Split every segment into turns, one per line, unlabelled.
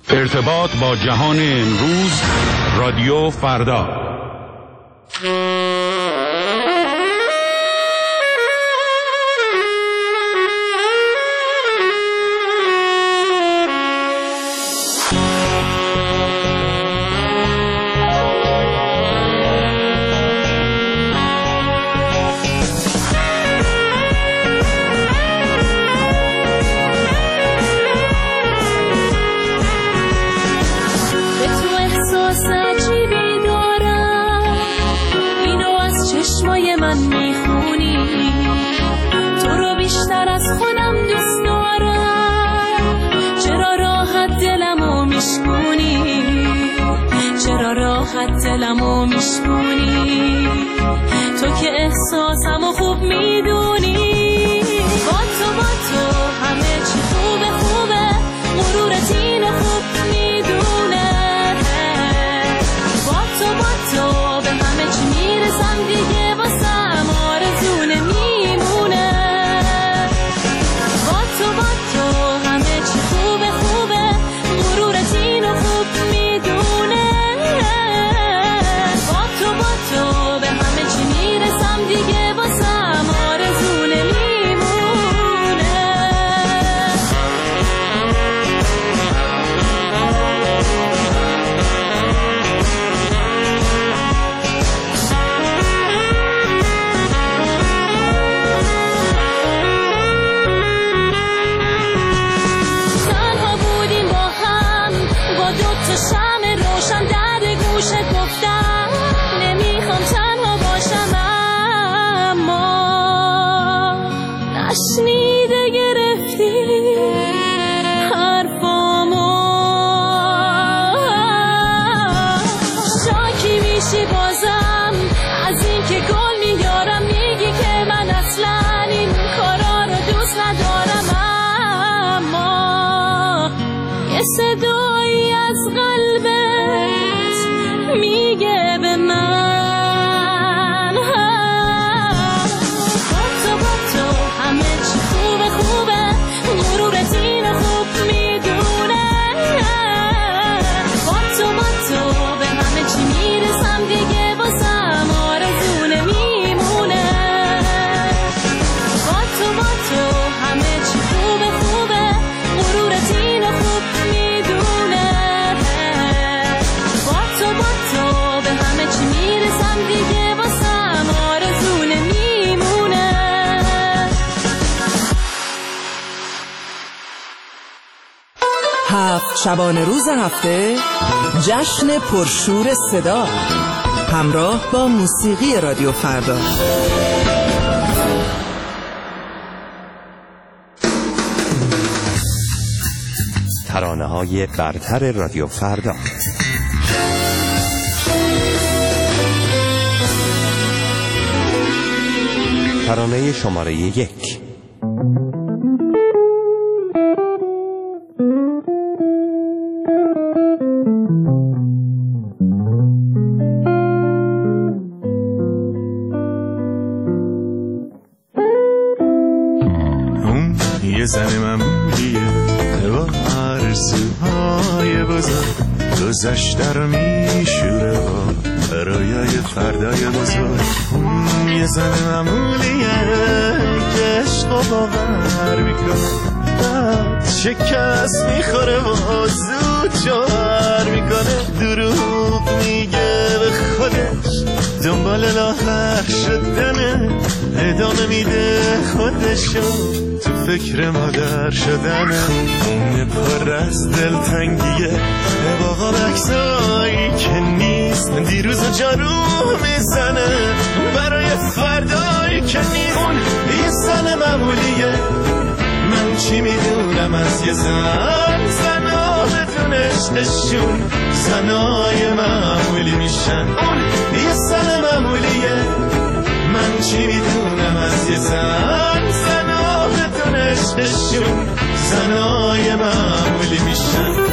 ارتباط با جهان امروز، رادیو فردا.
دلمو میشکونی تو که احساسمو خوب میدونی. با تو همه چی خوبه غرورت اینو خوب میدونه. با تو به همه چی میرسم دیگه، واسم آرزو نمیمونه. با تو همه چی خوبه غرورت اینو خوب میدونه. تو به همه چی میرسم دیگه، واسم آرزو نمیمونه. تنها بودیم با هم، با دوتا شمع روشن در گوشه گفتم نمیخوام تنها باشم، اما نشنیده گرفتی حرفامو. شاکی میشی بازم از این که گل میارم، میگی که من اصلا این کارا رو دوست ندارم، اما یه صدایی از قلبت میگه به من با تو همه چی خوبه غرورت اینو خوب میدونه. با تو به همه چی میرسم دیگه، واسم آرزو نمیمونه. با تو همه چی خوبه غرورت اینو خوب میدونه. با تو به همه چی میرسم دیگه، واسم آرزو نمیمونه.
7 شبانه روز هفته، جشن پرشور صدا همراه با موسیقی رادیو فردا.
ترانه‌های برتر رادیو فردا. ترانه شماره 1.
یه زن معمولیه با آرزوهای بزرگ، گذشته رو میشوره با برای فردای بزرگ. یه زن معمولیه که عشق و باور میکنه، بعد شکست میخوره و زود جوهر میکنه. دروغ میگه به خودش، دنبال لاغر شدنه، ادامه میده خودشو تو فکر مادر شدنه. خونه پر از دلتنگیه با غمکسایی که نیست، دیروز و جارو میزنه برای فردایی که نیست. اون یه زن معمولیه، من چی میدونم از یه زن. زنا بدون عشقشون زنای معمولی میشن. اون یه زن معمولیه، من چی میدونم از یه زن. زنا بدون عشقشون زنای معمولی میشن.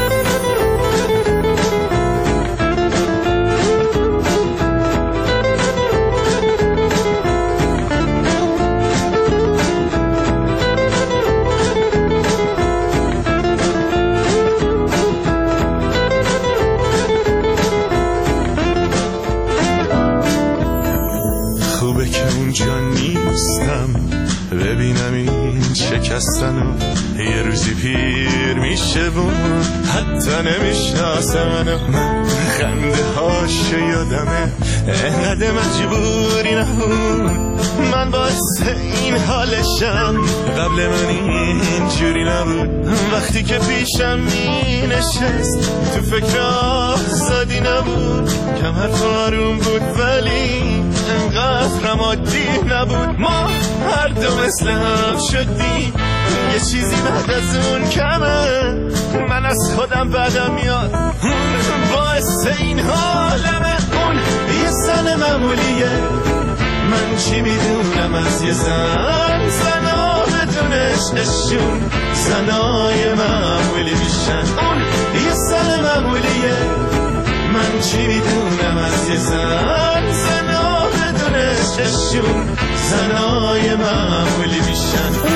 میشه بود حتی نمیشناسه من خنده هاش یادمه انقدر مجبوری نبود من باعث این حالشم قبل من اینجوری نبود وقتی که پیشم می نشست تو فکر آزادی نبود کمر آروم بود ولی انقدر عادی نبود ما هر دو مثل هم شدیم یه چیزی بعد از اون کمه من از خودم بدم میاد باعث این حالمه اون یه زن معمولیه من چی میدونم از یه زن زنا بدون عشقشون زنای معمولی میشن اون یه زن معمولیه من چی میدونم از یه زن زنا بدون عشقشون زنای معمولی میشن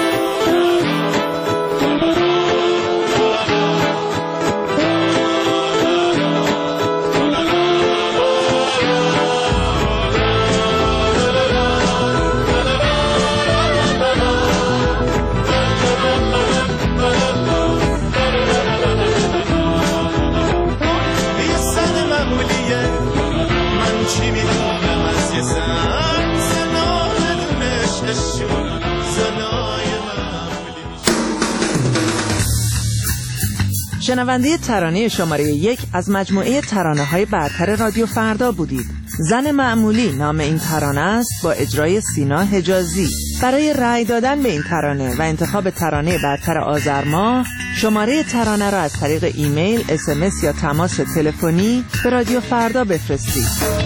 شنونده ترانه شماره 1 از مجموعه ترانه‌های برتر رادیو فردا بودید. زن معمولی نام این ترانه است با اجرای سینا حجازی. برای رأی دادن به این ترانه و انتخاب ترانه برتر آذر ماه شماره ترانه را از طریق ایمیل، SMS یا تماس تلفنی به رادیو فردا بفرستید.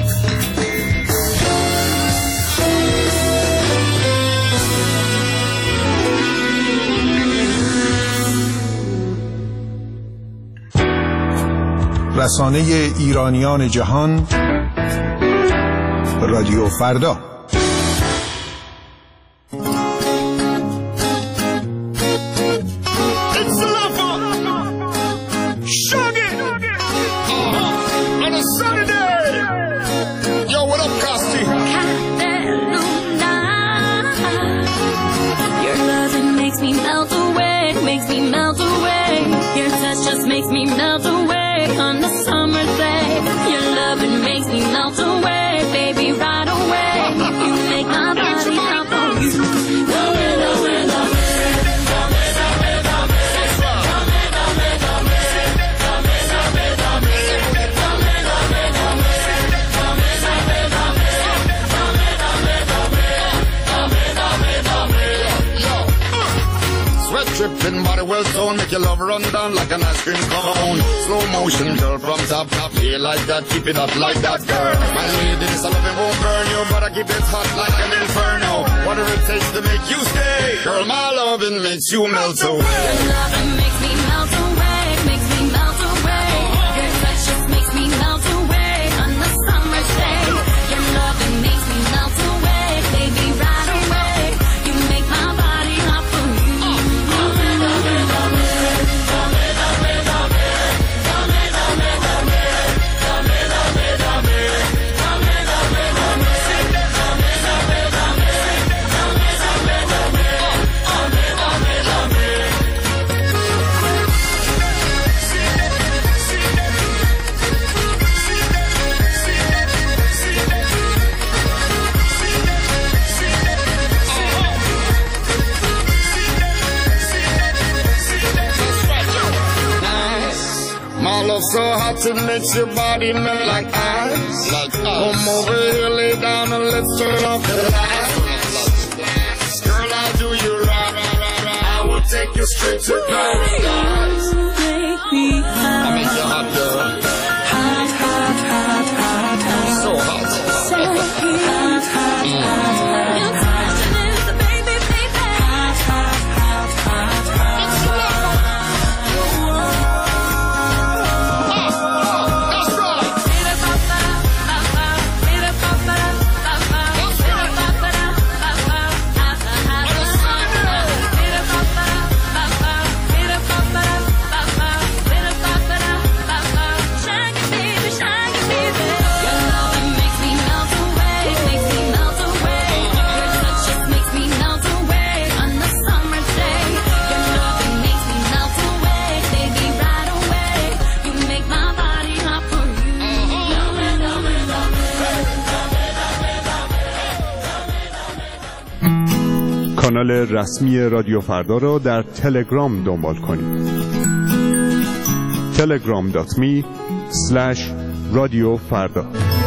رسانه ایرانیان جهان رادیو فردا.
Tripping body well toned, make your love run down like an ice cream cone. Slow motion, girl, from top, feel like that, keep it up like that, girl. My lady, this I love it won't burn you, but I keep it hot like an inferno. Whatever it takes to make you stay, girl, my loving makes you melt away. Your loving makes me melt away, makes me melt away. Your touch just makes me melt away on the summer's day. Your loving makes me melt away, baby, right away. You make my body hot for you. So hot it makes your body melt like ice. Come over here, lay down and let's turn off the lights. Girl, I'll do you right. I will take you straight to paradise. I'll make you hot, girl. Hot, hot, hot, hot, hot. So hot. So hot, hot, hot.
کانال رسمی رادیو فردا را در تلگرام دنبال کنید. telegram.me/رادیوفردا.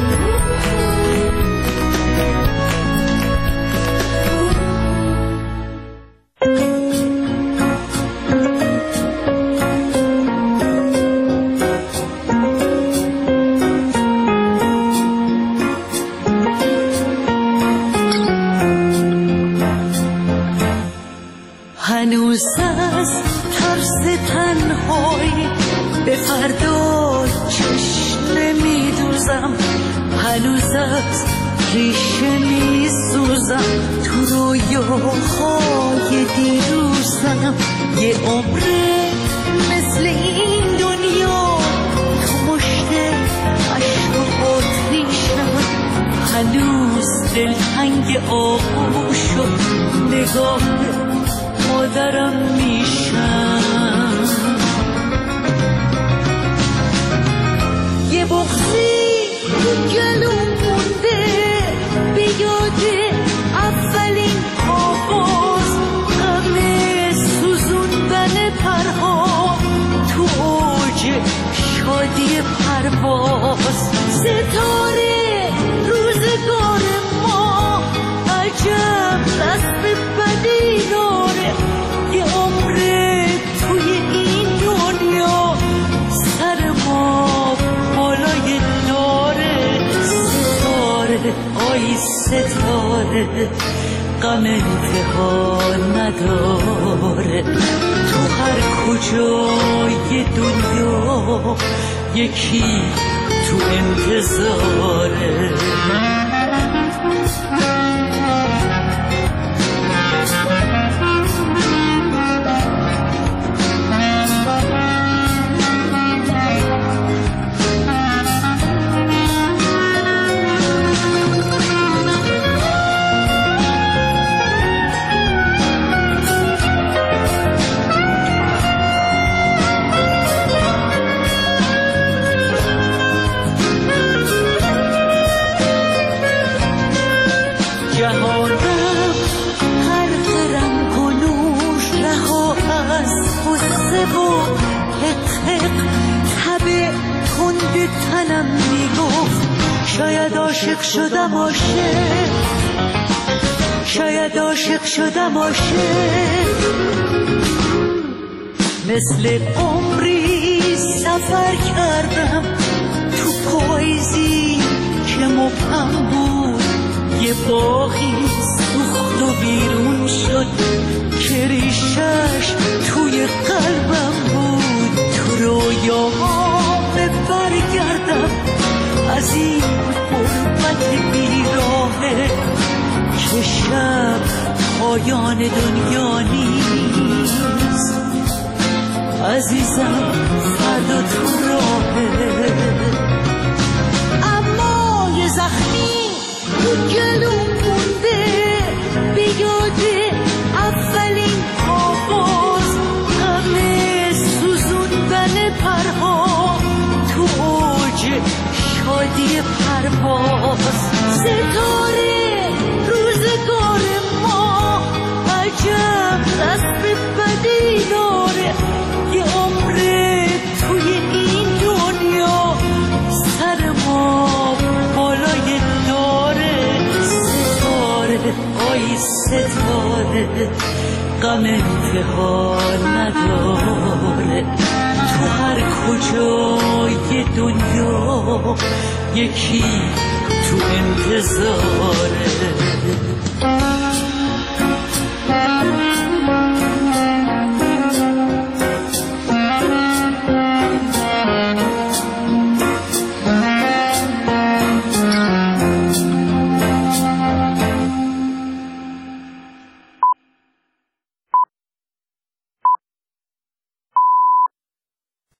هنوز از ترس تنهایی به فردا چشم نمیدوزم، هنوز از ریشه میسوزم، تو رویاهای دیروزم. یه عمره مثل این دنیا تو مشت عشق و آتیشم، هنوز دلتنگ آغوش شد نگاه مادرم میشم. یه بغضی تو گلوم مونده به یاد اولین آواز، غم سوزوندن پرها تو اوج شادی پرواز. ستاره روزگار ما عجب دست بدی داره، یه عمره توی این دنیا سر ما بالای داره. ستاره آی ستاره غم انتها نداره، تو هر کجای دنیا یکی تو انتظاره. جهانم غرق رنگ و نور، رها از غصه و حقق. تب تند تنم میگفت شاید عاشق شدم، عاشق شاید عاشق شدم، عاشق. مثل عمری سفر کردم تو پاییزی که مبهم بود، یه باغی سوخت و بیرون شد که ریشش توی قلبم بود. تو رویاها برگردم از این غربت بیراهه که شب پایان دنیا نیست. عزیزم فردا تو راهه، اما یه زخمی تو گلوم مونده به یاد اولین آواز، غم سوزوندن پرها تو اوج شادی پرواز. ستاره روزگار ما عجب دست بدی داره، یه عمره توی این دنیا سر ما بالای داره. ستاره آی ستاره غم انتها نداره، تو هر کجای دنیا یکی تو انتظاره.